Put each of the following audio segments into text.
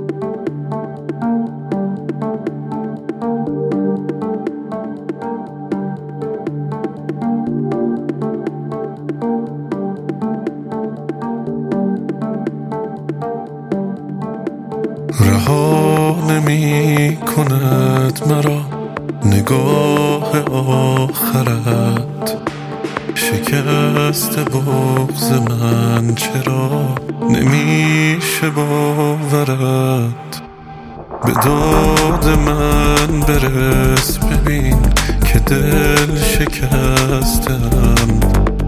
رها نمی کند مرا نگاه آخرت، شکست بغض من چرا نمیشه باورت. به داد من برس ببین که دل شکستم،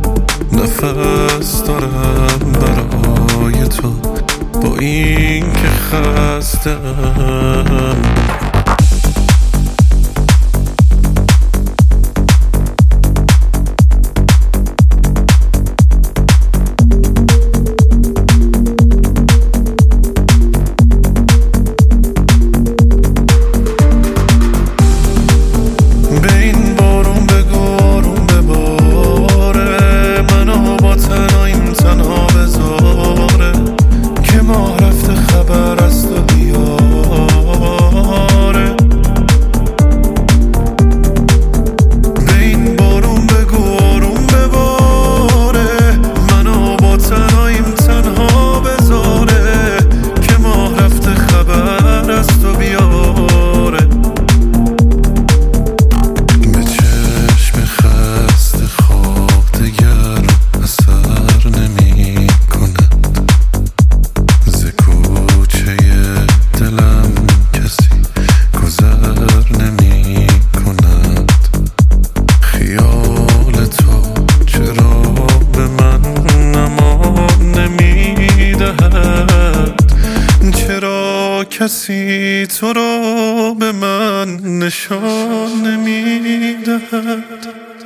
نفس دارم برای تو با این که خستم. کسی تو را به من نشان نمیدهد.